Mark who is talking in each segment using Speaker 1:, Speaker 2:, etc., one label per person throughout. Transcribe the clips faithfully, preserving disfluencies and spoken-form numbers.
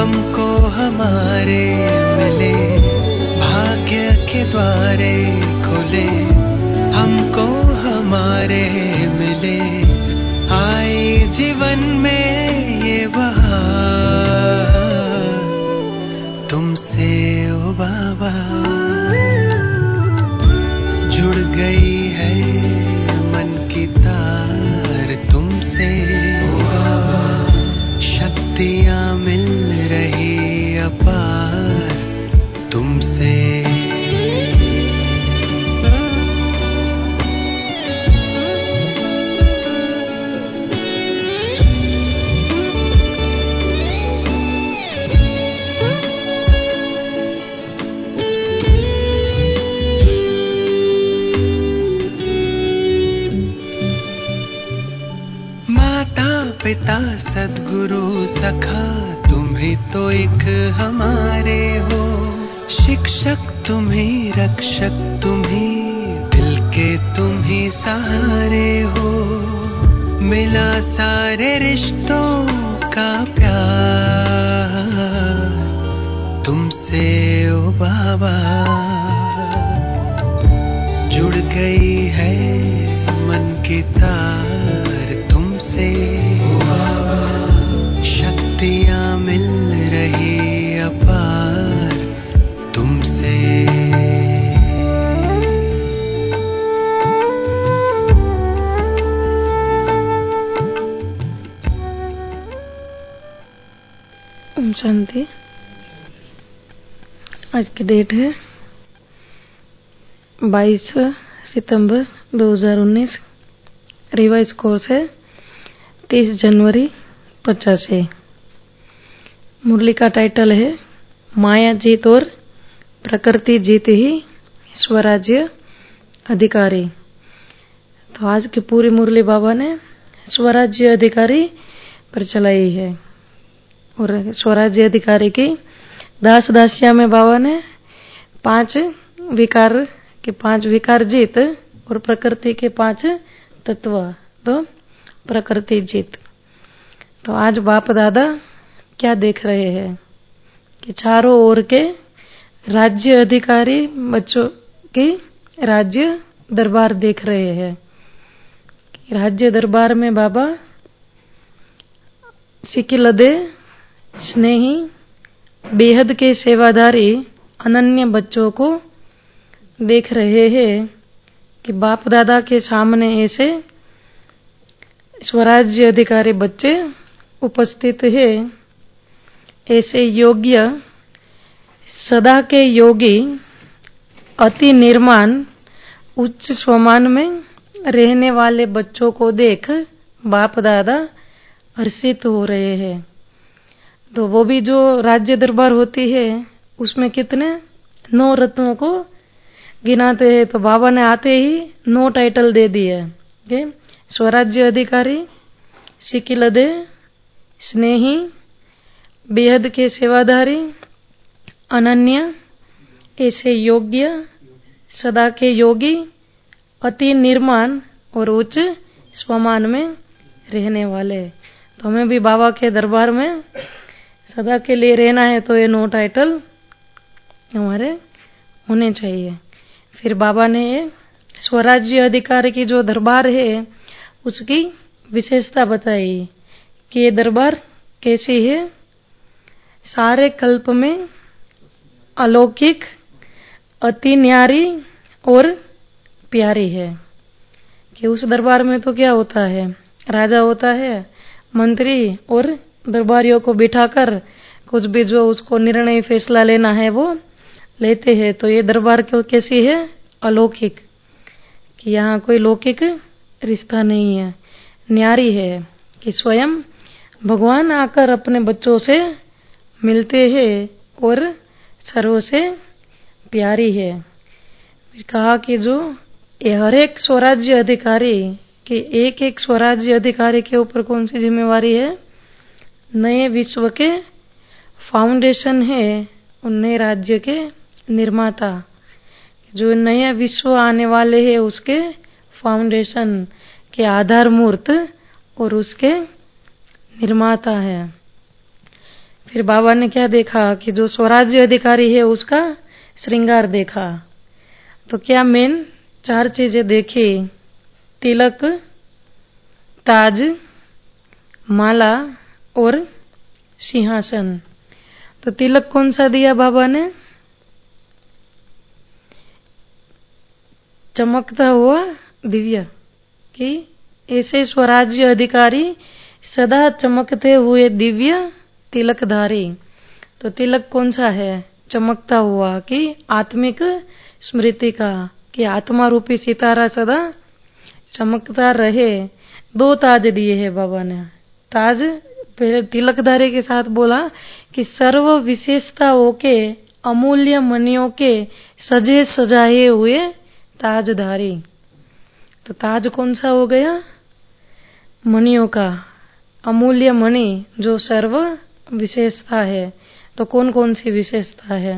Speaker 1: हमको हमारे मिले, भाग्य के द्वारे खुले, हमको हमारे मिले, आए जीवन में ये बहार तुमसे ओ बाबा। जुड़ गई है मन की तार तुमसे, शक्तियाँ मिल रही अपार तुमसे। पिता सद्गुरु सखा तुम ही तो एक हमारे हो, शिक्षक तुम ही रक्षक तुम ही, दिल के तुम ही सहारे हो। मिला सारे रिश्तों का प्यार तुमसे ओ बाबा। जुड़ गई है मन की तार तुमसे, शक्तियाँ मिल रही अपार तुमसे।
Speaker 2: ओम शांति। आज की डेट है बाईस सितंबर दो हज़ार उन्नीस। रिवाइज कोर्स है तीस जनवरी पचासी। मुरली का टाइटल है माया जीत और प्रकृति जीत ही स्वराज्य अधिकारी। तो आज की पूरी मुरली बाबा ने स्वराज्य अधिकारी पर चलाई है, और स्वराज्य अधिकारी की दास दासिया में बाबा ने पांच विकार के पांच विकार जीत और प्रकृति के पांच तत्व, तो प्रकृति जीत। तो आज बाप दादा क्या देख रहे हैं कि चारों ओर के राज्य अधिकारी बच्चों की राज्य दरबार देख रहे हैं। राज्य दरबार में बाबा सिकिलदे स्नेही बेहद के सेवादारी अनन्य बच्चों को देख रहे हैं कि बाप दादा के सामने ऐसे स्वराज्य अधिकारी बच्चे उपस्थित है। ऐसे योग्य सदा के योगी अति निर्माण उच्च स्वमान में रहने वाले बच्चों को देख बाप दादा हर्षित हो रहे हैं। तो वो भी जो राज्य दरबार होती है उसमें कितने नौ रत्नों को गिनाते हैं। तो बाबा ने आते ही नौ टाइटल दे दिए, स्वराज्य अधिकारी, सिकिलदे, स्नेही, बेहद के सेवादारी, अनन्य, ऐसे योग्य, सदा के योगी, अति निर्माण और उच्च स्वमान में रहने वाले। तो हमें भी बाबा के दरबार में सदा के लिए रहना है, तो ये नो टाइटल हमारे होने चाहिए। फिर बाबा ने ये स्वराज्य अधिकारी की जो दरबार है उसकी विशेषता बताई कि ये दरबार कैसी है। सारे कल्प में अलौकिक, अति न्यारी और प्यारी है। कि उस दरबार में तो क्या होता है, राजा होता है, मंत्री और दरबारियों को बिठाकर कुछ भी जो उसको निर्णय फैसला लेना है वो लेते हैं। तो ये दरबार क्यों कैसी है, अलौकिक, कि यहाँ कोई लौकिक रिश्ता नहीं है, न्यारी है कि स्वयं भगवान आकर अपने बच्चों से मिलते हैं और सर्व से प्यारी है। फिर कहा कि जो ये हर एक स्वराज्य अधिकारी कि एक एक स्वराज्य अधिकारी के ऊपर कौन सी जिम्मेवारी है, नए विश्व के फाउंडेशन है, उन नए राज्य के निर्माता, जो नया विश्व आने वाले हैं उसके फाउंडेशन के आधार मूर्त और उसके निर्माता है। फिर बाबा ने क्या देखा कि जो स्वराज्य अधिकारी है उसका श्रृंगार देखा। तो क्या मेन चार चीजें देखी, तिलक, ताज, माला और सिंहासन। तो तिलक कौन सा दिया बाबा ने? चमकता हुआ दिव्य, कि ऐसे स्वराज्य अधिकारी सदा चमकते हुए दिव्य तिलकधारी। तो तिलक कौन सा है? चमकता हुआ, कि आत्मिक स्मृति का, कि आत्मा रूपी सितारा सदा चमकता रहे। दो ताज दिए हैं बाबा ने। ताज पहले तिलकधारी के साथ बोला कि सर्व विशेषताओं के अमूल्य मणियों के सजे सजाए हुए ताजधारी। तो ताज कौन सा हो गया? मणियों का, अमूल्य मणि जो सर्व विशेषता है। तो कौन कौन सी विशेषता है?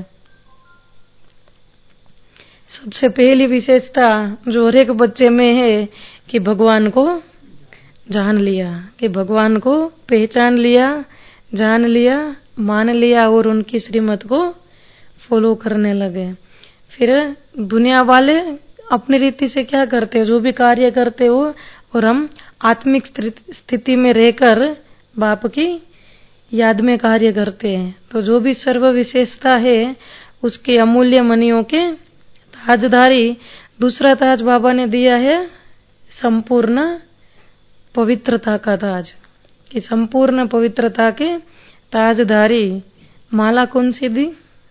Speaker 2: सबसे पहली विशेषता जो हर एक बच्चे में है कि भगवान को जान लिया, कि भगवान को पहचान लिया, जान लिया, मान लिया और उनकी श्रीमत को फॉलो करने लगे। फिर दुनिया वाले अपनी रीति से क्या करते हैं, जो भी कार्य करते हो, और हम आत्मिक स्थिति में रहकर बाप की याद में कार्य करते हैं। तो जो भी सर्व विशेषता है उसके अमूल्य मणियों के ताजधारी। दूसरा ताज बाबा ने दिया है संपूर्ण पवित्रता का ताज, कि संपूर्ण पवित्रता के ताजधारी। माला कौन सी दी?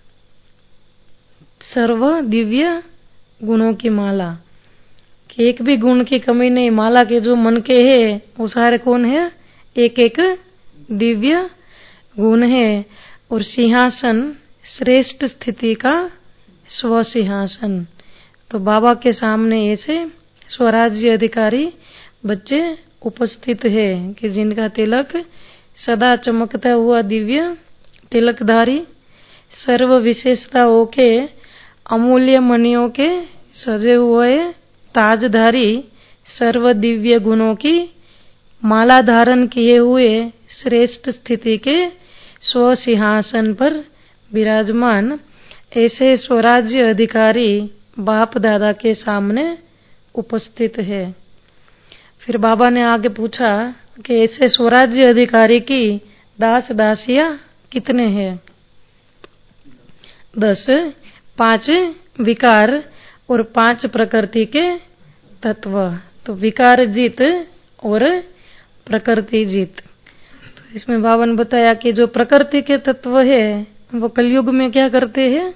Speaker 2: सर्व दिव्य गुणों की माला, कि एक भी गुण की कमी नहीं। माला के जो मन के है वो सारे कौन है? एक एक दिव्य गुण है। और सिंहासन श्रेष्ठ स्थिति का स्व सिंहासन। तो बाबा के सामने ऐसे स्वराज्य अधिकारी बच्चे उपस्थित है कि जिनका तिलक सदा चमकता हुआ दिव्य तिलकधारी, सर्व विशेषताओं के अमूल्य मणियों के सजे हुए ताजधारी, सर्व दिव्य गुणों की माला धारण किए हुए श्रेष्ठ स्थिति के स्व सिंहासन पर विराजमान ऐसे स्वराज्य अधिकारी बाप दादा के सामने उपस्थित है। फिर बाबा ने आगे पूछा कि ऐसे स्वराज्य अधिकारी की दास दासियां कितने हैं? दस। पांच विकार और पांच प्रकृति के तत्व। तो विकार जीत और प्रकृति जीत। तो इसमें बाबा ने बताया कि जो प्रकृति के तत्व है वो कलयुग में क्या करते हैं?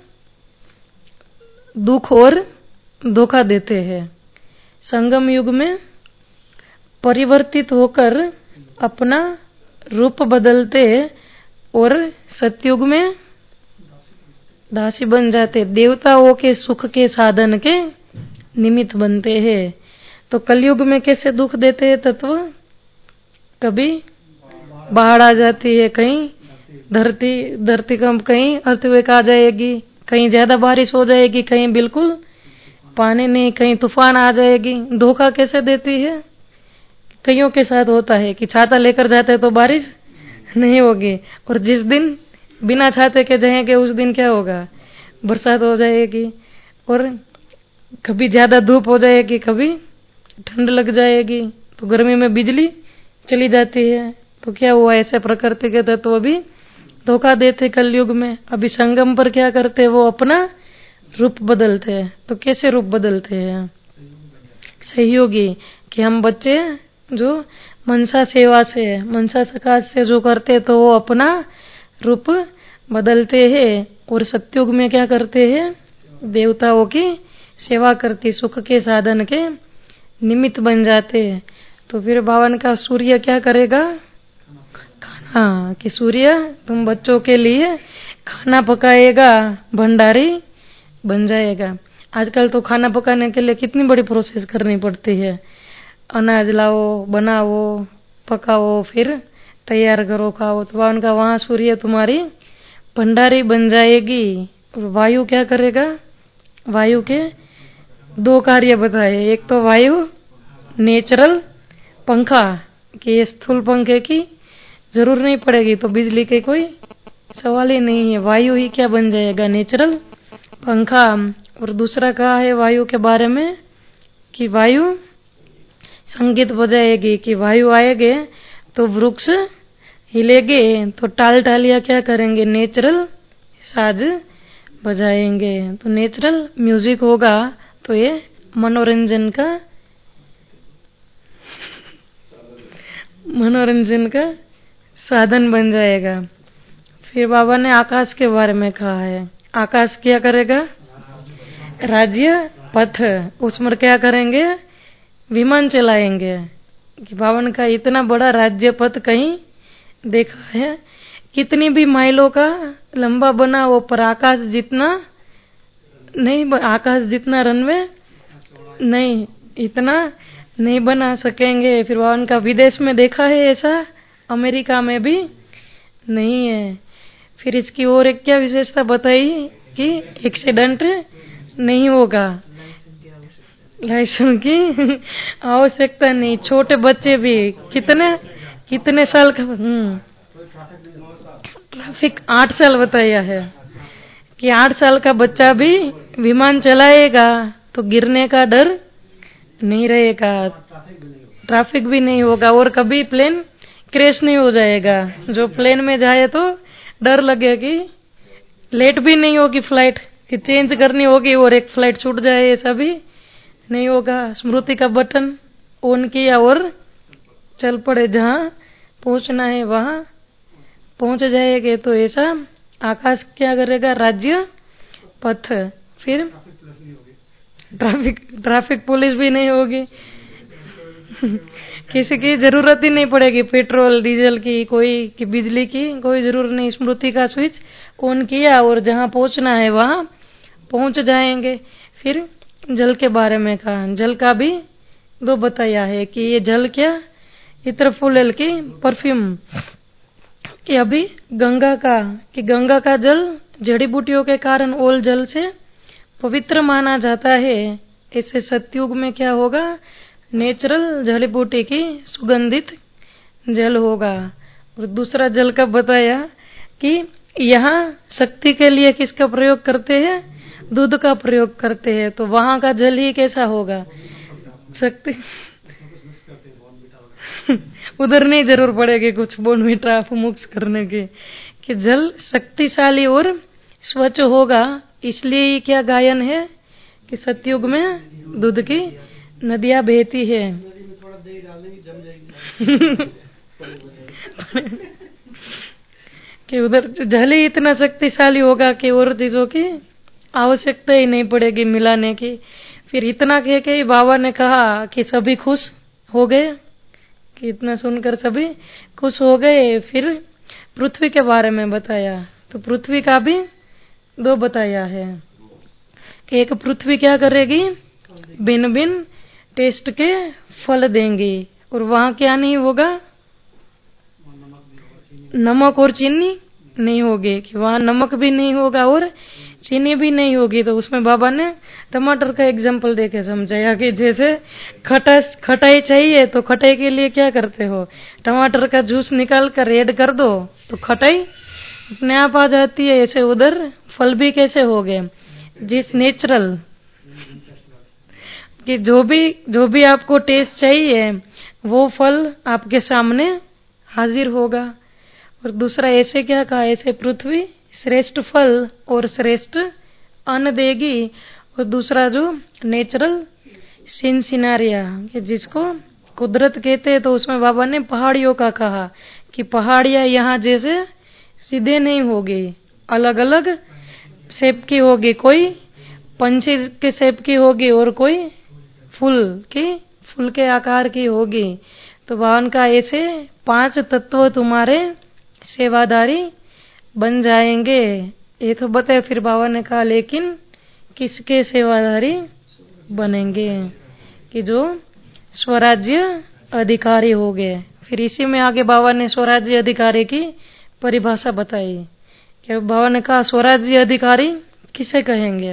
Speaker 2: दुख और धोखा देते हैं। संगम युग में परिवर्तित होकर अपना रूप बदलते और सतयुग में दासी बन जाते, देवताओं के सुख के साधन के निमित्त बनते हैं। तो कलयुग में कैसे दुख देते हैं तत्व? कभी बाढ़ आ जाती है, कहीं धरती धरती कंप, कहीं अर्थक्वेक आ जाएगी, कहीं ज्यादा बारिश हो जाएगी, कहीं बिल्कुल पानी नहीं, कहीं तूफान आ जाएगी। धोखा कैसे देती है? कईयों के साथ होता है कि छाता लेकर जाते तो बारिश नहीं होगी, और जिस दिन बिना छाते के जाएंगे उस दिन क्या होगा? बरसात हो जाएगी। और कभी ज्यादा धूप हो जाएगी, कभी ठंड लग जाएगी, तो गर्मी में बिजली चली जाती है। तो क्या हुआ? ऐसे प्रकृति के तत्व भी धोखा देते कलयुग में। अभी संगम पर क्या करते? वो अपना रूप बदलते हैं। तो कैसे रूप बदलते हैं? सहयोगी, कि हम बच्चे जो मनसा सेवा से, मनसा सकाश से जो करते तो वो अपना रूप बदलते हैं। और सतयुग में क्या करते हैं? देवताओं की सेवा करती, सुख के साधन के निमित्त बन जाते हैं। तो फिर बावन का सूर्य क्या करेगा? खाना, कि सूर्य तुम बच्चों के लिए खाना पकाएगा, भंडारी बन जाएगा। आजकल तो खाना पकाने के लिए कितनी बड़ी प्रोसेस करनी पड़ती है। अनाज लाओ, बनाओ, पकाओ, फिर तैयार करो, खाओ। तो उनका वहां सूर्य तुम्हारी भंडारी बन जाएगी। और वायु क्या करेगा? वायु के दो कार्य बताए। एक तो वायु नेचुरल पंखा, कि स्थूल पंखे की जरूर नहीं पड़ेगी, तो बिजली की कोई सवाल ही नहीं है। वायु ही क्या बन जाएगा? नेचुरल पंखा। और दूसरा कहा है वायु के बारे में कि वायु संगीत बजाएगी, कि वायु आएगे तो वृक्ष हिलेगे, तो टाल टालियां क्या करेंगे? नेचुरल साज बजाएंगे। तो नेचुरल म्यूजिक होगा तो ये मनोरंजन का मनोरंजन का साधन बन जाएगा। फिर बाबा ने आकाश के बारे में कहा है। आकाश क्या करेगा? राज्य पथ। उसमें क्या करेंगे? विमान चलाएंगे। कि बाबा ने कहा इतना बड़ा राज्य पथ कहीं देखा है? कितनी भी माइलों का लंबा बना हो, पर आकाश जितना नहीं, आकाश जितना रनवे नहीं, इतना नहीं बना सकेंगे। फिर बाबा ने कहा विदेश में देखा है ऐसा? अमेरिका में भी नहीं है। फिर इसकी और एक क्या विशेषता बताई? कि एक्सीडेंट नहीं होगा, लाइसेंस की आवश्यकता नहीं। छोटे बच्चे भी कितने कितने साल का, हम्म ट्रैफिक आठ साल बताया है कि आठ साल का बच्चा भी विमान चलाएगा तो गिरने का डर नहीं रहेगा, ट्रैफिक भी नहीं होगा, और कभी प्लेन क्रैश नहीं हो जाएगा। जो प्लेन में जाए तो डर लगे कि लेट भी नहीं होगी फ्लाइट, कि चेंज करनी होगी और एक फ्लाइट छूट जाए, ऐसा भी नहीं होगा। स्मृति का बटन ऑन किया और चल पड़े, जहां पहुंचना है वहां पहुंच जाएंगे। तो ऐसा आकाश क्या करेगा? राज्य पथ। फिर ट्रैफिक ट्रैफिक पुलिस भी नहीं होगी किसी की जरूरत ही नहीं पड़ेगी, पेट्रोल डीजल की, कोई की बिजली की कोई जरूरत नहीं। स्मृति का स्विच ऑन किया और जहां पहुंचना है वहां पहुंच जाएंगे। फिर जल के बारे में कहा। जल का भी दो बताया है कि ये जल क्या? इत्र फुलेल की परफ्यूम। कि अभी गंगा का कि गंगा का जल जड़ी बूटियों के कारण ओल जल से पवित्र माना जाता है। ऐसे सतयुग में क्या होगा? नेचुरल जड़ी बूटी की सुगंधित जल होगा। और दूसरा जल का बताया कि यहाँ शक्ति के लिए किसका प्रयोग करते हैं? दूध का प्रयोग करते हैं। तो वहां का जल ही कैसा होगा? शक्ति उधर नहीं जरूर पड़ेगी कुछ बोनवीटा मिक्स करने की, कि जल शक्तिशाली और स्वच्छ होगा। इसलिए क्या गायन है कि सतयुग में दूध की नदियां बहती है कि उधर जल ही इतना शक्तिशाली होगा कि और चीजों की आवश्यकता ही नहीं पड़ेगी मिलाने की। फिर इतना कह के बाबा ने कहा कि सभी खुश हो गए, कि इतना सुनकर सभी खुश हो गए। फिर पृथ्वी के बारे में बताया। तो पृथ्वी का भी दो बताया है कि एक पृथ्वी क्या करेगी? भिन्न भिन्न टेस्ट के फल देंगी, और वहां क्या नहीं होगा? नमक और चीनी नहीं होगी, कि वहां नमक भी नहीं होगा और चीनी भी नहीं होगी। तो उसमें बाबा ने टमाटर का एग्जाम्पल देके समझाया कि जैसे खटास खटाई चाहिए तो खटाई के लिए क्या करते हो? टमाटर का जूस निकाल कर ऐड कर दो तो खटाई अपने आप आ जाती है। ऐसे उधर फल भी कैसे हो गए? जिस नेचुरल कि जो भी जो भी आपको टेस्ट चाहिए वो फल आपके सामने हाजिर होगा। और दूसरा ऐसे क्या कहा? ऐसे पृथ्वी श्रेष्ठ फल और श्रेष्ठ अन्न देगी। और दूसरा जो नेचुरल सीन सिनारिया, कि जिसको कुदरत कहते हैं, तो उसमें बाबा ने पहाड़ियों का कहा कि पहाड़ियां यहाँ जैसे सीधे नहीं होगी, अलग अलग शेप की होगी। कोई पंछी के शेप की होगी और कोई फूल की फूल के आकार की होगी। तो बाबा का ऐसे पांच तत्व तुम्हारे सेवादारी बन जाएंगे। ये तो बताए। फिर बाबा ने कहा लेकिन किसके सेवादारी बनेंगे? कि जो स्वराज्य अधिकारी हो गए। फिर इसी में आगे बाबा ने स्वराज्य अधिकारी की परिभाषा बताई। कि बाबा ने कहा स्वराज्य अधिकारी किसे कहेंगे?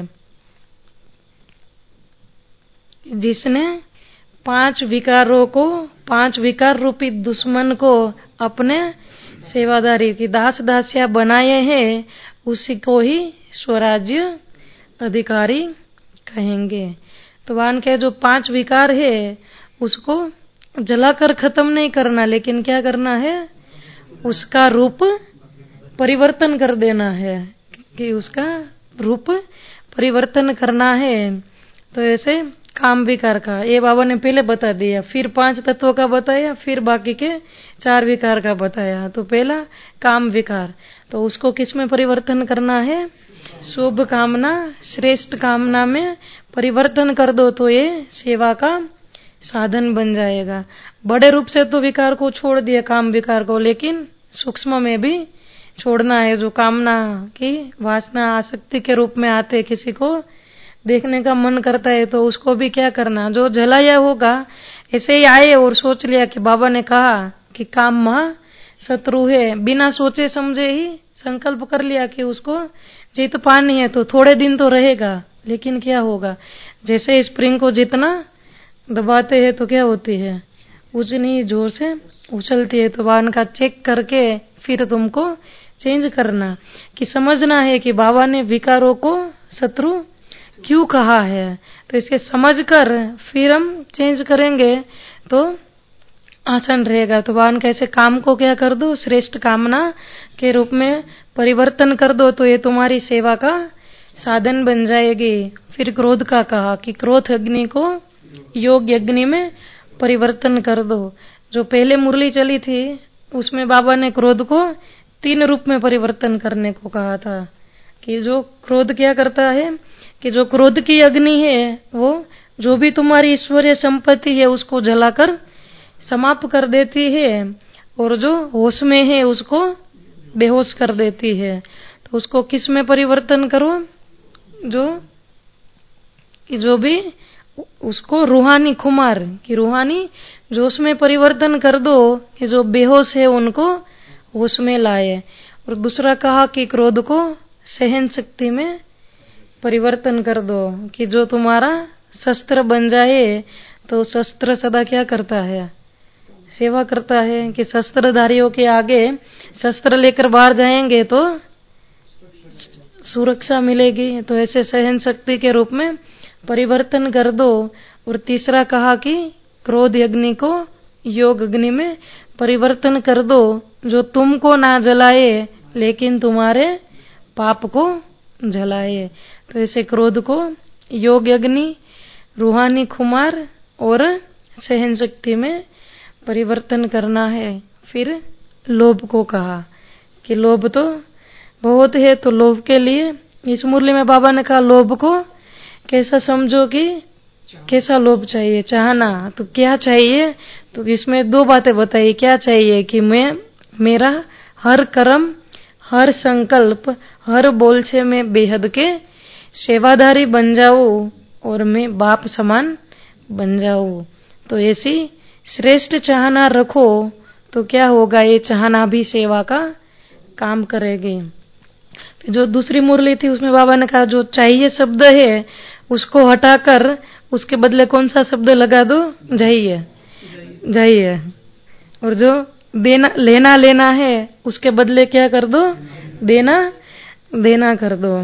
Speaker 2: जिसने पांच विकारों को, पांच विकार रूपी दुश्मन को अपने सेवादारी की दास दासिया बनाए हैं, उसी को ही स्वराज्य अधिकारी कहेंगे। तो वान के जो पांच विकार है उसको जलाकर खत्म नहीं करना, लेकिन क्या करना है, उसका रूप परिवर्तन कर देना है, कि उसका रूप परिवर्तन करना है। तो ऐसे काम विकार का ये बाबा ने पहले बता दिया, फिर पांच तत्वों का बताया, फिर बाकी के चार विकार का बताया। तो पहला काम विकार, तो उसको किस में परिवर्तन करना है, शुभ कामना श्रेष्ठ कामना में परिवर्तन कर दो, तो ये सेवा का साधन बन जाएगा। बड़े रूप से तो विकार को छोड़ दिया, काम विकार को, लेकिन सूक्ष्म में भी छोड़ना है। जो कामना की वासना आसक्ति के रूप में आते, किसी को देखने का मन करता है, तो उसको भी क्या करना, जो जलाया होगा ऐसे ही आए और सोच लिया कि बाबा ने कहा कि काम महा शत्रु है, बिना सोचे समझे ही संकल्प कर लिया कि उसको जीत पानी है, तो थोड़े दिन तो रहेगा, लेकिन क्या होगा, जैसे स्प्रिंग को जितना दबाते हैं तो क्या होती है, उतनी जोर से उछलती है। तो वाहन का चेक करके फिर तुमको चेंज करना, कि समझना है कि बाबा ने विकारों को शत्रु क्यों कहा है, तो इसे समझकर फिर हम चेंज करेंगे तो आसान रहेगा। तो वाहन कैसे काम को क्या कर दो, श्रेष्ठ कामना के रूप में परिवर्तन कर दो, तो ये तुम्हारी सेवा का साधन बन जाएगी। फिर क्रोध का कहा कि क्रोध अग्नि को योग अग्नि में परिवर्तन कर दो। जो पहले मुरली चली थी उसमें बाबा ने क्रोध को तीन रूप में परिवर्तन करने को कहा था, कि जो क्रोध क्या करता है, कि जो क्रोध की अग्नि है वो जो भी तुम्हारी ईश्वरीय संपत्ति है उसको जलाकर समाप्त कर देती है, और जो होश में है उसको बेहोश कर देती है। तो उसको किस में परिवर्तन करो, जो कि जो भी उसको रूहानी खुमार की रूहानी जोश में परिवर्तन कर दो, कि जो बेहोश है उनको होश में लाए। और दूसरा कहा कि क्रोध को सहन शक्ति में परिवर्तन कर दो, कि जो तुम्हारा शस्त्र बन जाए। तो शस्त्र सदा क्या करता है, सेवा करता है, कि शस्त्रधारियों के आगे शस्त्र लेकर बाहर जाएंगे तो सुरक्षा मिलेगी। तो ऐसे सहन शक्ति के रूप में परिवर्तन कर दो। और तीसरा कहा कि क्रोध अग्नि को योग अग्नि में परिवर्तन कर दो, जो तुमको ना जलाए लेकिन तुम्हारे पाप को जलाए। तो ऐसे क्रोध को योग अग्नि, रूहानी खुमार और सहन शक्ति में परिवर्तन करना है। फिर लोभ को कहा कि लोभ तो बहुत है, तो लोभ के लिए इस मुरली में बाबा ने कहा लोभ को कैसा समझो, कि कैसा लोभ चाहिए, चाहना तो क्या चाहिए। तो इसमें दो बातें बताई, क्या चाहिए कि मैं मेरा हर कर्म हर संकल्प हर बोल से मैं बेहद के सेवादारी बन जाऊं और मैं बाप समान बन जाऊं। तो ऐसी श्रेष्ठ चाहना रखो तो क्या होगा, ये चाहना भी सेवा का काम करेगी। जो दूसरी मुरली थी उसमें बाबा ने कहा जो चाहिए शब्द है उसको हटाकर उसके बदले कौन सा शब्द लगा दो, जाइए जाइए। और जो देना लेना लेना है उसके बदले क्या कर दो, देना देना कर दो।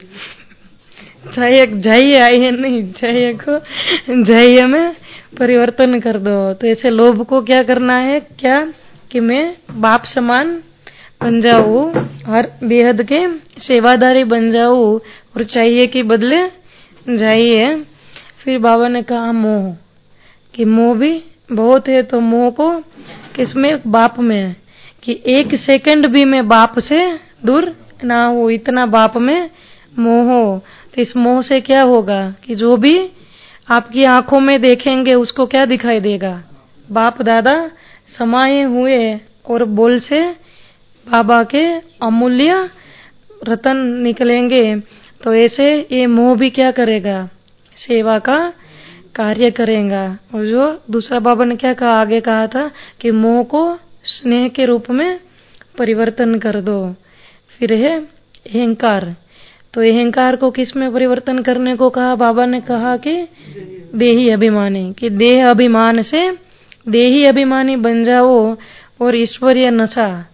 Speaker 2: चाहिए जाइए आइए नहीं, चाहिए को जाइए में परिवर्तन कर दो। तो ऐसे लोभ को क्या करना है, क्या कि मैं बाप समान बन जाऊं, हर बेहद के सेवादारी बन जाऊं और चाहिए कि बदले जाइए। फिर बाबा ने कहा मोह, कि मोह भी बहुत है, तो मोह को किसमें, बाप में, कि एक सेकंड भी मैं बाप से दूर ना हो, इतना बाप में मोह हो। तो इस मोह से क्या होगा कि जो भी आपकी आंखों में देखेंगे उसको क्या दिखाई देगा, बाप दादा समाये हुए, और बोल से बाबा के अमूल्य रतन निकलेंगे। तो ऐसे ये मोह भी क्या करेगा, सेवा का कार्य करेगा। और जो दूसरा बाबा ने क्या कहा, आगे कहा था कि मोह को स्नेह के रूप में परिवर्तन कर दो। फिर है अहंकार, तो अहंकार को किस में परिवर्तन करने को कहा, बाबा ने कहा कि देही अभिमानी, कि देह अभिमान से देही अभिमानी बन जाओ और ईश्वरीय नशा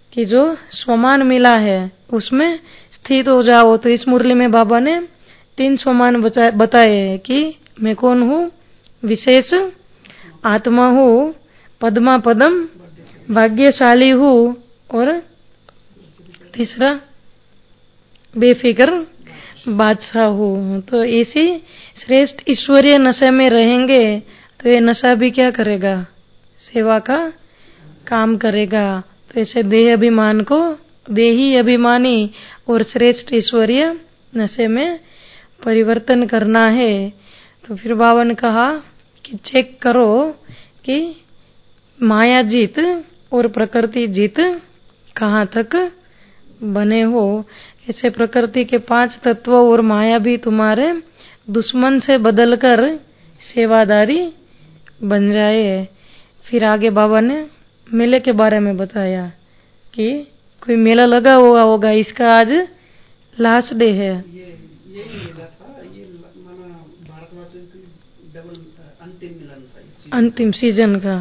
Speaker 2: कि जो स्वमान मिला है उसमें स्थित हो जाओ। तो इस मुरली में बाबा ने तीन स्वमान बताए हैं कि मैं कौन हूँ, विशेष आत्मा हूँ, पद्मा पदम भाग्यशाली हूँ, और तीसरा बेफिक्र बादशाह हूँ। तो इसी श्रेष्ठ ईश्वरीय नशे में रहेंगे तो ये नशा भी क्या करेगा, सेवा का काम करेगा। तो ऐसे देह अभिमान को देही अभिमानी और श्रेष्ठ ईश्वरीय नशे में परिवर्तन करना है। तो फिर बाबा ने कहा कि चेक करो कि माया जीत और प्रकृति जीत कहाँ तक बने हो। ऐसे प्रकृति के पांच तत्व और माया भी तुम्हारे दुश्मन से बदलकर सेवादारी बन जाए। फिर आगे बाबा ने मेले के बारे में बताया कि कोई मेला लगा हुआ होगा, इसका आज लास्ट डे है।
Speaker 3: ये ये मेला था, ये माना भारतवासियों की डबल अंतिम मिलन था,
Speaker 2: अंतिम सीजन का।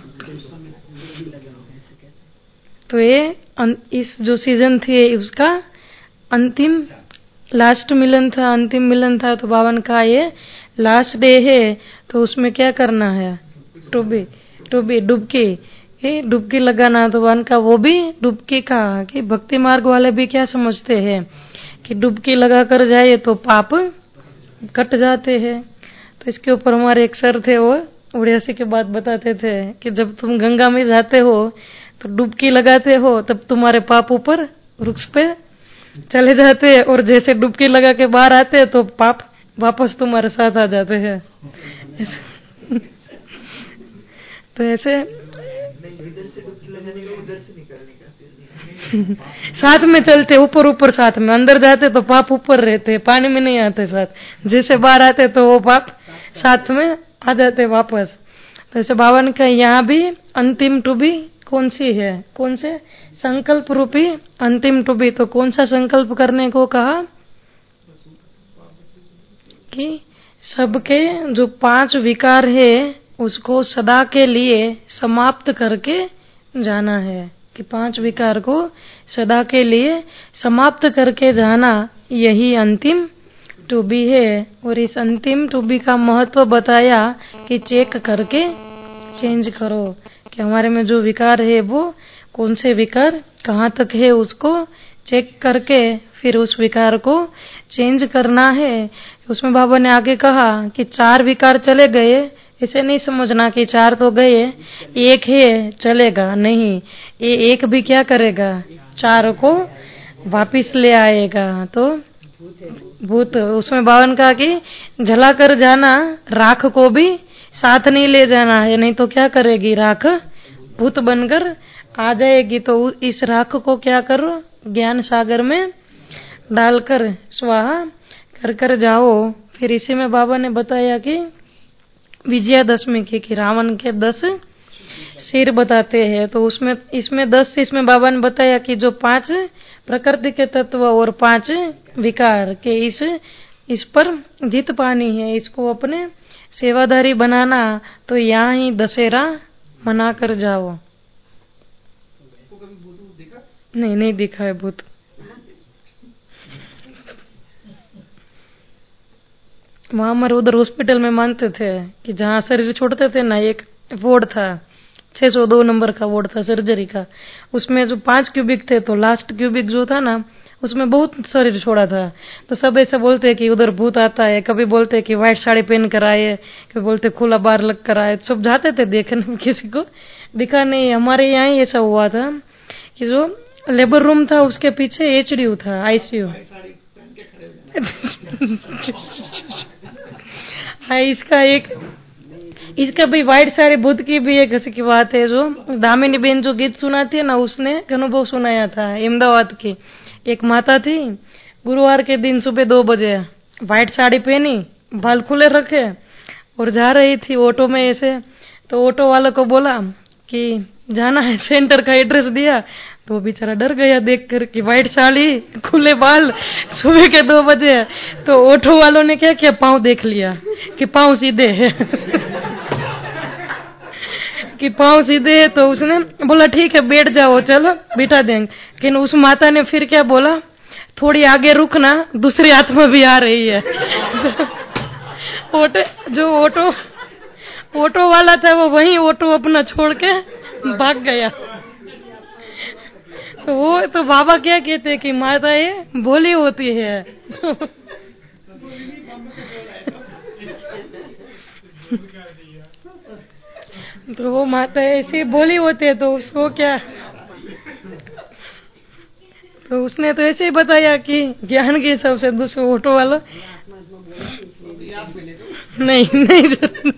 Speaker 2: तो ये इस जो सीजन थी उसका अंतिम लास्ट मिलन था, अंतिम मिलन था। तो बाबा ने कहा ये लास्ट डे है, तो उसमें क्या करना है, टुबी टुबी डुबकी, ये डुबकी लगाना। तो बाबा का वो भी डुबकी का कि भक्ति मार्ग वाले भी क्या समझते हैं कि डुबकी लगा कर जाए तो पाप कट जाते हैं। तो इसके ऊपर हमारे एक सर थे, वो उड़ियासी की बात बताते थे कि जब तुम गंगा में जाते हो तो डुबकी लगाते हो, तब तुम्हारे पाप ऊपर वृक्ष पे चले जाते हैं, और जैसे डुबकी लगा के बाहर आते हैं तो पाप वापस तुम्हारे साथ आ जाते हैं। तो ऐसे साथ में चलते, ऊपर ऊपर साथ में, अंदर जाते तो पाप ऊपर रहते, पानी में नहीं आते साथ। जैसे बाहर आते तो वो पाप साथ में आ जाते वापस। तो ऐसे बाबा ने कहा यहाँ भी अंतिम टुबी कौन सी है, कौन से संकल्प रूपी अंतिम टुबी। तो कौन सा संकल्प करने को कहा कि सबके जो पांच विकार है उसको सदा के लिए समाप्त करके जाना है, कि पांच विकार को सदा के लिए समाप्त करके जाना, यही अंतिम टुबी है। और इस अंतिम टुबी का महत्व बताया कि चेक करके चेंज करो कि हमारे में जो विकार है वो कौन से विकार कहाँ तक है, उसको चेक करके फिर उस विकार को चेंज करना है। उसमें बाबा ने आगे कहा कि चार विकार चले गए, इसे नहीं समझना कि चार तो गए एक है चलेगा, नहीं, ये एक भी क्या करेगा, चार को वापिस ले आएगा। तो भूत, उसमें बाबा ने कहा कि जला कर जाना, राख को भी साथ नहीं ले जाना है, नहीं तो क्या करेगी, राख भूत बनकर आ जाएगी। तो इस राख को क्या करो, ज्ञान सागर में डालकर स्वाहा कर कर जाओ। फिर इसी में बाबा ने बताया कि विजयादशमी की कि रावण के दस सिर बताते हैं। तो उसमें इसमें दस इसमें बाबा ने बताया कि जो पांच प्रकृति के तत्व और पांच विकार के इस इस पर जीत पानी है, इसको अपने सेवाधारी बनाना। तो यहाँ ही दशहरा मना कर जाओ। नहीं नहीं दिखा है भूत। वहां हमारे उधर हॉस्पिटल में मानते थे कि जहाँ शरीर छोड़ते थे ना, एक वार्ड था, छह सौ दो नंबर का वार्ड था सर्जरी का, उसमें जो पांच क्यूबिक थे तो लास्ट क्यूबिक जो था ना उसमें बहुत शरीर छोड़ा था। तो सब ऐसा बोलते हैं कि उधर भूत आता है, कभी बोलते हैं कि व्हाइट साड़ी पहन कर आए, कभी बोलते खुला बार लग कर आए। सब जाते थे देखने, किसी को दिखा नहीं। हमारे यहाँ ही ऐसा हुआ था कि जो लेबर रूम था उसके पीछे एचडीयू था, आईसीयू। हाँ, इसका एक इसका भी व्हाइट साड़ी भूत की भी एक हंसी की बात है। जो दामिनी बेन जो गीत सुनाती है ना, उसने अनुभव सुनाया था। अहमदाबाद की एक माता थी, गुरुवार के दिन सुबह दो बजे व्हाइट साड़ी पहनी, बाल खुले रखे और जा रही थी ऑटो में ऐसे। तो ऑटो वाले को बोला कि जाना है, सेंटर का एड्रेस दिया। तो बेचारा डर गया देखकर कि व्हाइट साड़ी खुले बाल सुबह के दो बजे। तो ऑटो वालों ने क्या किया, पाँव देख लिया कि पाँव सीधे है कि पाँव सीधे है, तो उसने बोला ठीक है बैठ जाओ, चलो बिठा देंगे। लेकिन उस माता ने फिर क्या बोला, थोड़ी आगे रुकना, दूसरी आत्मा भी आ रही है। ऑटो जो ऑटो ऑटो वाला था वो वहीं ऑटो अपना छोड़ के भाग गया। तो वो तो बाबा क्या कहते हैं कि माता ये भोली होती है। तो वो माता ऐसी भोली होती है, तो उसको क्या, तो उसने तो ऐसे ही बताया कि ज्ञान के हिसाब से दूसरे ऑटो वाला नहीं नहीं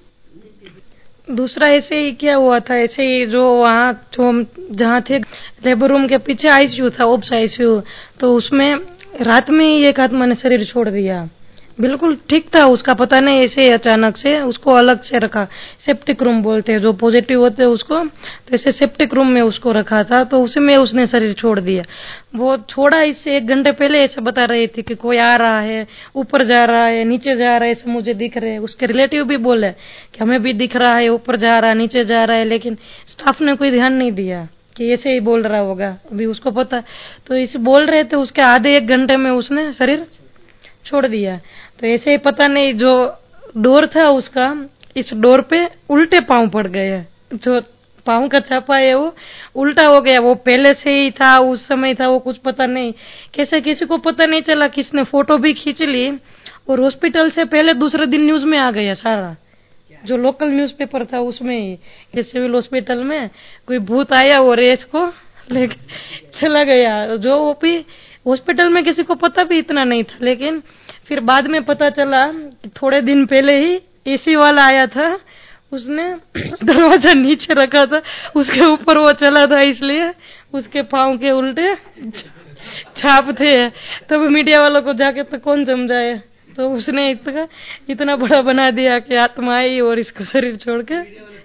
Speaker 2: दूसरा ऐसे ही क्या हुआ था, ऐसे ही जो वहाँ जो हम जहाँ थे लेबर रूम के पीछे आईसीयू था, ओप्स आईसीयू, तो उसमें रात में ही एक आत्मा ने शरीर छोड़ दिया। बिल्कुल ठीक था, उसका पता नहीं ऐसे अचानक से उसको अलग से रखा, सेप्टिक रूम बोलते हैं, जो पॉजिटिव होते हैं उसको, तो ऐसे सेप्टिक रूम में उसको रखा था, तो उसमें उसने शरीर छोड़ दिया। वो छोड़ा इससे एक घंटे पहले ऐसे बता रही थी कि कोई आ रहा है, ऊपर जा रहा है, नीचे जा रहा है, ऐसे मुझे दिख रहे हैं। उसके रिलेटिव भी बोले कि हमें भी दिख रहा है, ऊपर जा रहा है, नीचे जा रहा है, लेकिन स्टाफ ने कोई ध्यान नहीं दिया कि ऐसे ही बोल रहा होगा, अभी उसको पता। तो इसे बोल रहे थे, उसके आधे एक घंटे में उसने शरीर छोड़ दिया। तो ऐसे ही पता नहीं जो डोर था उसका, इस डोर पे उल्टे पांव पड़ गए, जो पांव का छापा है वो उल्टा हो गया। वो पहले से ही था, उस समय था, वो कुछ पता नहीं कैसे, किसी को पता नहीं चला। किसने फोटो भी खींच ली और हॉस्पिटल से पहले दूसरे दिन न्यूज में आ गया सारा, जो लोकल न्यूज़पेपर था उसमें ही कि सिविल हॉस्पिटल में कोई भूत आया और इसको लेकर चला गया। जो भी हॉस्पिटल में किसी को पता भी इतना नहीं था, लेकिन फिर बाद में पता चला कि थोड़े दिन पहले ही एसी वाला आया था, उसने दरवाजा नीचे रखा था, उसके ऊपर वो चला था, इसलिए उसके पांव के उल्टे छाप थे। तब मीडिया वालों को जाके तो कौन समझाए, तो उसने इतना इतना बड़ा बना दिया कि आत्मा आई और इसको शरीर छोड़ के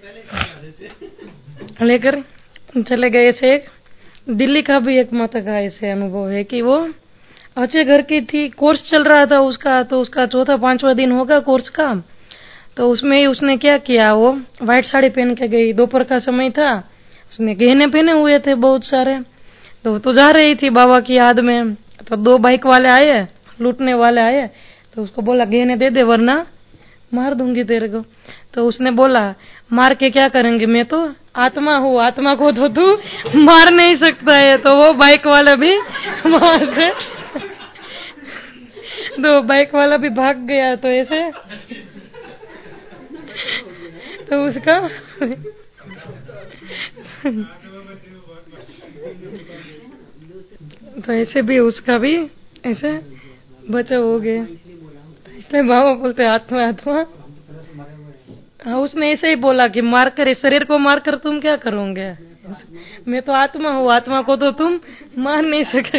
Speaker 2: लेकर चले गए। से दिल्ली का भी एक माता का ऐसे अनुभव है कि वो अच्छे घर की थी, कोर्स चल रहा था उसका, तो उसका चौथा पांचवा दिन होगा कोर्स का, तो उसमें ही उसने क्या किया, वो व्हाइट साड़ी पहन के गई, दोपहर का समय था, उसने गहने पहने हुए थे बहुत सारे, तो तो जा रही थी बाबा की याद में। तो दो बाइक वाले आए, लूटने वाले आए, तो उसको बोला गहने दे दे वरना मार दूंगी तेरे को। तो उसने बोला मार के क्या करेंगे, मैं तो आत्मा हूँ, आत्मा को तो तू मार नहीं सकता है। तो वो बाइक वाला भी वहां से तो बाइक वाला भी भाग गया। तो ऐसे तो उसका तो ऐसे भी उसका भी ऐसे बचाव हो गया। इसलिए बाबा बोलते आत्मा आत्मा। हाँ, उसने ऐसे ही बोला कि मार कर, शरीर को मार कर तुम क्या करोगे, मैं तो आत्मा हूँ, आत्मा को तो तुम मार नहीं सके।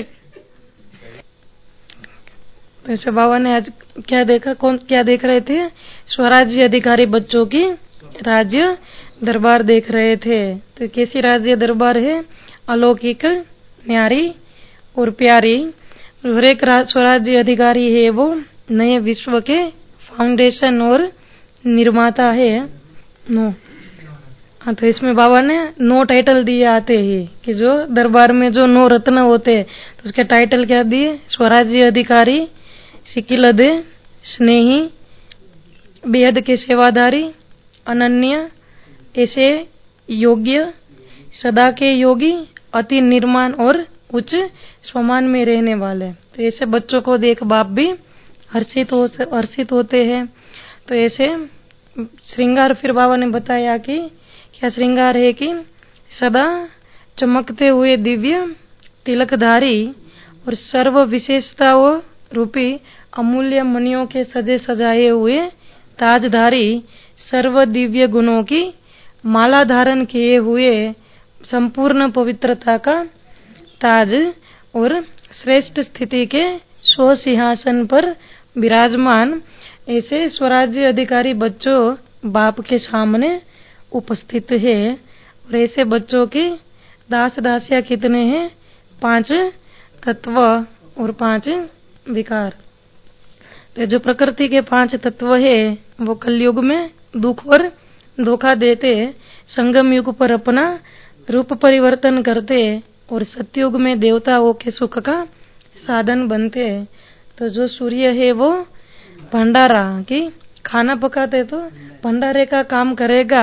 Speaker 2: तो ऐसे बाबा ने आज क्या देखा, कौन क्या देख रहे थे, स्वराज्य अधिकारी बच्चों की राज्य दरबार देख रहे थे। तो कैसी राज्य दरबार है, अलौकिक, न्यारी और प्यारी। हर एक स्वराज्य अधिकारी है वो नए विश्व के फाउंडेशन और निर्माता है। नो हाँ, तो इसमें बाबा ने नो टाइटल दिए आते ही कि जो दरबार में जो नौ रत्न होते तो उसके टाइटल क्या दिए, स्वराज्य अधिकारी, सिकिलद, स्नेही, बेहद के सेवाधारी, अनन्य, ऐसे योग्य, सदा के योगी, अति निर्माण और उच्च स्वमान में रहने वाले। तो ऐसे बच्चों को देख बाप भी हर्षित हो हर्षित होते हैं। तो ऐसे श्रृंगार फिर बाबा ने बताया कि क्या श्रृंगार है कि सदा चमकते हुए दिव्य तिलकधारी और सर्व विशेषताओं रूपी अमूल्य मणियों के सजे सजाए हुए ताजधारी, सर्व दिव्य गुणों की माला धारण किए हुए संपूर्ण पवित्रता का ताज और श्रेष्ठ स्थिति के स्व सिंहासन पर विराजमान ऐसे स्वराज्य अधिकारी बच्चों बाप के सामने उपस्थित है। और ऐसे बच्चों की दास दासियां कितने हैं, पांच तत्व और पांच विकार। तो जो प्रकृति के पांच तत्व है वो कलयुग में दुख और धोखा देते, संगम युग पर अपना रूप परिवर्तन करते और सतयुग में देवताओं के सुख का साधन बनते। तो जो सूर्य है वो भंडारा की खाना पकाते तो भंडारे का काम करेगा।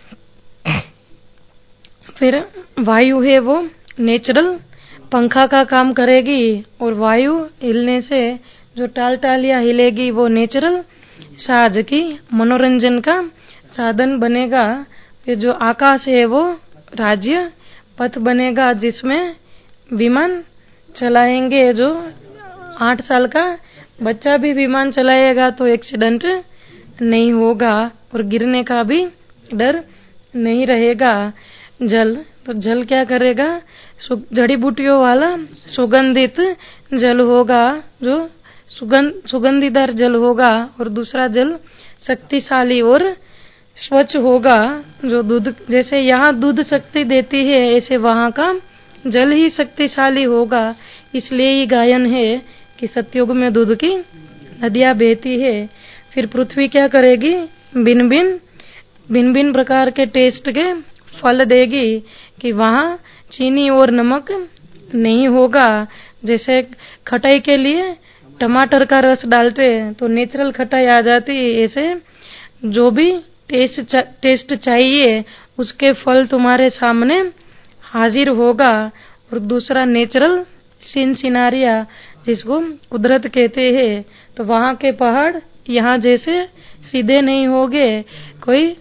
Speaker 2: फिर वायु है वो नेचुरल पंखा का काम करेगी और वायु हिलने से जो टाल टालियां हिलेगी वो नेचुरल साज की मनोरंजन का साधन बनेगा। फिर जो आकाश है वो राज्य पथ बनेगा जिसमें विमान चलाएंगे। जो आठ साल का बच्चा भी विमान चलाएगा तो एक्सीडेंट नहीं होगा और गिरने का भी डर नहीं रहेगा। जल तो जल क्या करेगा, जड़ी बूटियों वाला सुगंधित जल होगा, जो सुगंध सुगंधीदार जल होगा। और दूसरा जल शक्तिशाली और स्वच्छ होगा, जो दूध जैसे यहाँ दूध शक्ति देती है ऐसे वहाँ का जल ही शक्तिशाली होगा। इसलिए ही गायन है कि सतयुग में दूध की नदियाँ बहती है। फिर पृथ्वी क्या करेगी, भिन्न भिन्न भिन्न भिन्न प्रकार के टेस्ट के फल देगी कि वहाँ चीनी और नमक नहीं होगा। जैसे खटाई के लिए टमाटर का रस डालते तो नेचुरल खटाई आ जाती है, ऐसे जो भी टेस्ट चा, टेस्ट चाहिए उसके फल तुम्हारे सामने हाजिर होगा। और दूसरा नेचुरल सीन सिनारिया जिसको कुदरत कहते हैं। तो वहाँ के पहाड़ यहाँ जैसे सीधे नहीं होंगे, कोई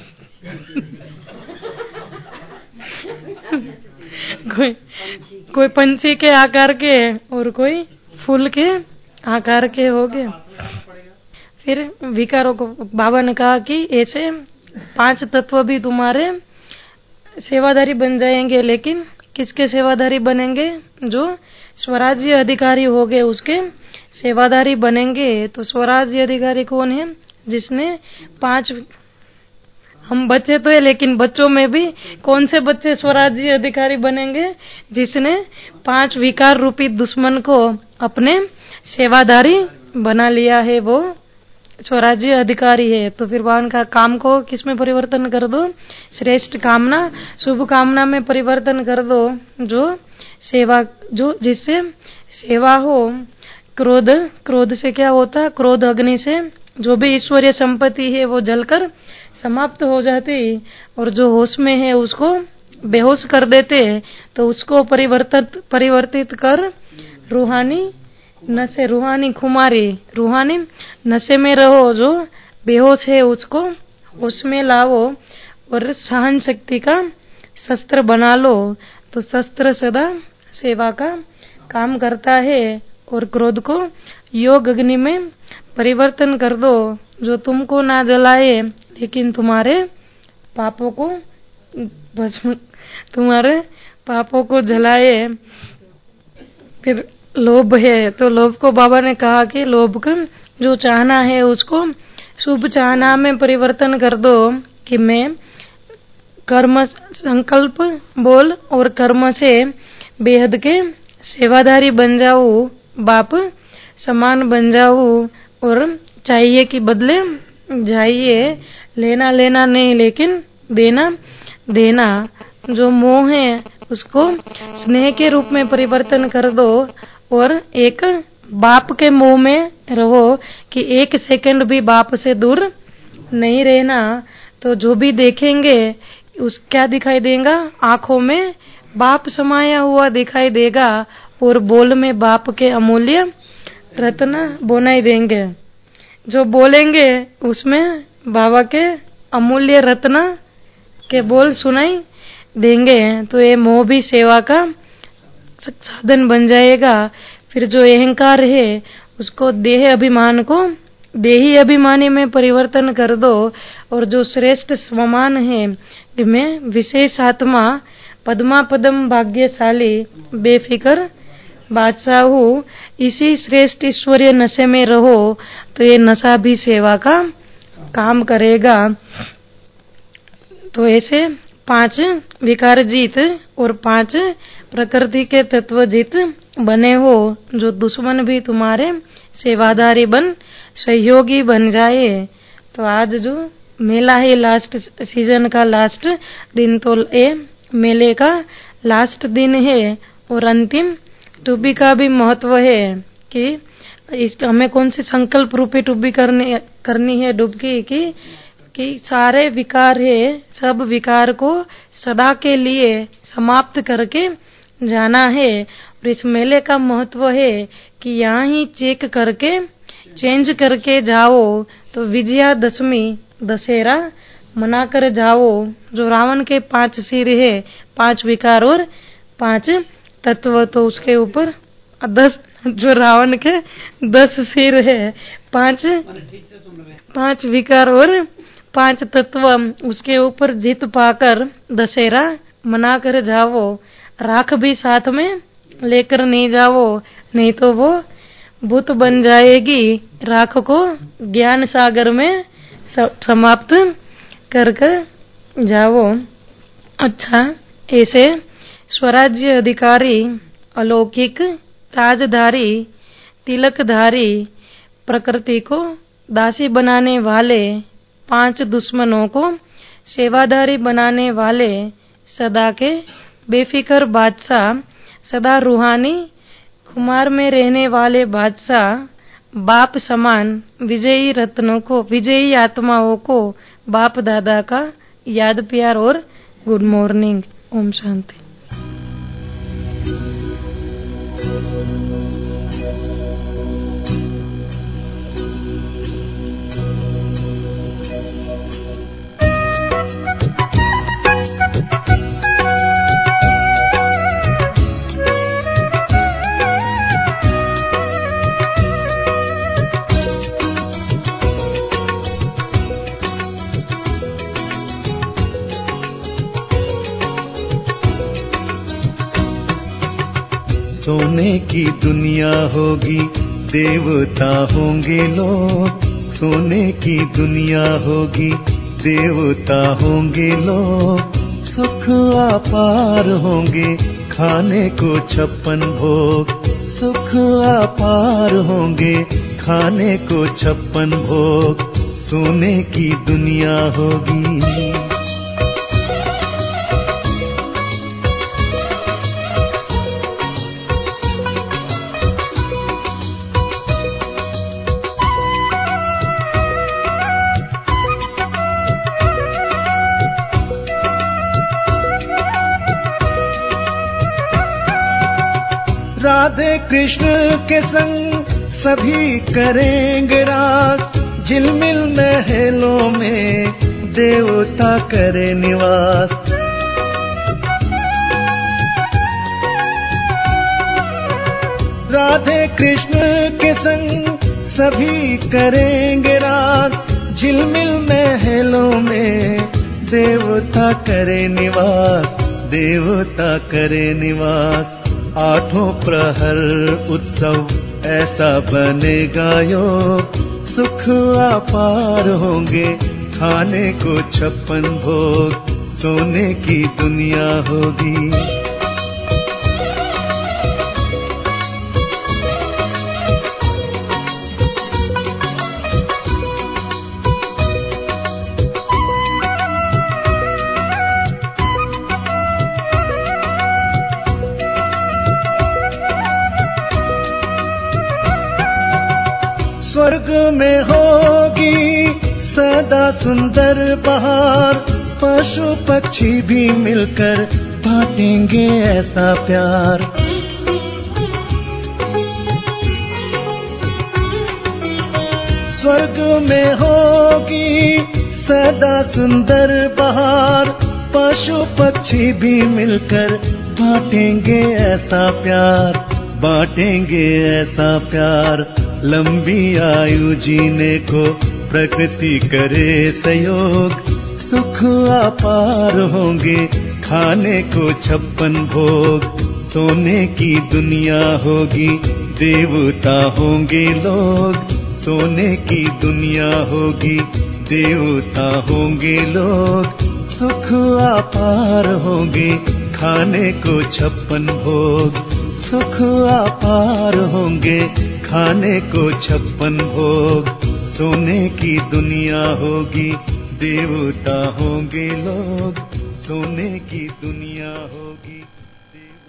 Speaker 2: कोई कोई पंछी के आकार के और कोई फूल के आकार के होंगे। फिर विकारों को बाबा ने कहा कि ऐसे पांच तत्व भी तुम्हारे सेवादारी बन जाएंगे, लेकिन किसके सेवादारी बनेंगे, जो स्वराज्य अधिकारी होंगे उसके सेवादारी बनेंगे। तो स्वराज्य अधिकारी कौन है, जिसने पांच, हम बच्चे तो है लेकिन बच्चों में भी कौन से बच्चे स्वराज्य अधिकारी बनेंगे, जिसने पांच विकार रूपी दुश्मन को अपने सेवादारी बना लिया है, वो स्वराज्य अधिकारी है। तो फिर भगवान का काम को किसमें परिवर्तन कर दो, श्रेष्ठ कामना शुभ कामना में परिवर्तन कर दो, जो सेवा जो जिससे सेवा हो। क्रोध क्रोध से क्या होता, क्रोध अग्नि से जो भी ईश्वरीय संपत्ति है वो जलकर समाप्त हो जाती, और जो होश में है उसको बेहोश कर देते। तो उसको परिवर्तित परिवर्तित कर रूहानी नशे, रूहानी खुमारी, रूहानी नशे में रहो। जो बेहोश है उसको होश में लाओ और सहन शक्ति का शस्त्र बना लो। तो शस्त्र सदा सेवा का काम करता है। और क्रोध को योग अग्नि में परिवर्तन कर दो, जो तुमको ना जलाए लेकिन तुम्हारे पापों को भस्म तुम्हारे पापों को जलाए। फिर लोभ है, तो लोभ को बाबा ने कहा कि लोभ का जो चाहना है उसको शुभ चाहना में परिवर्तन कर दो, कि मैं कर्म संकल्प बोल और कर्म से बेहद के सेवादारी बन जाऊं, बाप समान बन जाऊं, और चाहिए कि बदले जाइए, लेना लेना नहीं लेकिन देना देना। जो मोह है उसको स्नेह के रूप में परिवर्तन कर दो, और एक बाप के मोह में रहो कि एक सेकंड भी बाप से दूर नहीं रहना। तो जो भी देखेंगे उस क्या दिखाई देगा, आंखों में बाप समाया हुआ दिखाई देगा, और बोल में बाप के अमूल्य रत्न बोनाई देंगे। जो बोलेंगे उसमें बाबा के अमूल्य रत्न के बोल सुनाई देंगे। तो ये मोह भी सेवा का साधन बन जाएगा। फिर जो अहंकार है उसको देह अभिमान को देही अभिमानी में परिवर्तन कर दो, और जो श्रेष्ठ स्वमान है कि मैं विशेष आत्मा पद्मा पदम भाग्यशाली बेफिकर बादशाह हूँ, इसी श्रेष्ठ ईश्वरीय नशे में रहो। तो ये नशा भी सेवा का काम करेगा। तो ऐसे पांच विकार जीत और पांच प्रकृति के तत्व जीत बने हो, जो दुश्मन भी तुम्हारे सेवादारी बन सहयोगी बन जाए। तो आज जो मेला है लास्ट सीजन का लास्ट दिन, तो ये मेले का लास्ट दिन है और अंतिम टुब्बी का भी महत्व है कि इस हमें कौन सी संकल्प रूपी टुब्बी करनी करनी है डुबकी की कि सारे विकार है, सब विकार को सदा के लिए समाप्त करके जाना है। और इस मेले का महत्व है कि यहाँ ही चेक करके चेंज करके जाओ तो विजयादशमी दशहरा मना कर जाओ। जो रावण के पांच सिर है, पांच विकार और पांच तत्व, तो उसके ऊपर दस, जो रावण के दस सिर है, पांच पांच विकार और पांच तत्व, उसके ऊपर जीत पाकर दशहरा मना कर जाओ। राख भी साथ में लेकर नहीं जाओ, नहीं तो वो भूत बन जाएगी। राख को ज्ञान सागर में समाप्त कर कर जाओ। अच्छा, ऐसे स्वराज्य अधिकारी, अलौकिक, ताजधारी, तिलकधारी, प्रकृति को दासी बनाने वाले, पांच दुश्मनों को सेवाधारी बनाने वाले, सदा के बेफिक्र बादशाह, सदा रूहानी खुमार में रहने वाले बादशाह, बाप समान विजयी रत्नों को, विजयी आत्माओं को बाप दादा का याद प्यार और गुड मॉर्निंग। ओम शांति।
Speaker 4: सोने की दुनिया होगी, देवता होंगे लोग। सोने की दुनिया होगी, देवता होंगे लोग। सुख अपार होंगे, खाने को छप्पन भोग। सुख अपार होंगे, खाने को छप्पन भोग। सोने की दुनिया होगी। राधे कृष्ण के संग सभी करेंगे रास। झिलमिल महलों में देवता करे निवास। राधे कृष्ण के संग सभी करेंगे रास। झिलमिल महलों में देवता करे निवास। देवता करे निवास। आठों प्रहर उत्सव ऐसा बनेगा योग। सुख अपार होंगे, खाने को छप्पन भोग। सोने की दुनिया होगी। स्वर्ग में होगी सदा सुंदर बहार। पशु पक्षी भी मिलकर बांटेंगे ऐसा प्यार। स्वर्ग में होगी सदा सुंदर बहार। पशु पक्षी भी मिलकर बांटेंगे ऐसा प्यार। बांटेंगे ऐसा प्यार। लंबी आयु जीने को प्रकृति करे सहयोग। सुख अपार होंगे, खाने को छप्पन भोग। सोने की दुनिया होगी, देवता होंगे लोग। सोने की दुनिया होगी, देवता होंगे लोग। सुख अपार होंगे, खाने को छप्पन भोग। सुख अपार होंगे, खाने को छप्पन भोग, सोने की दुनिया होगी, देवता होंगे लोग, सोने की दुनिया होगी।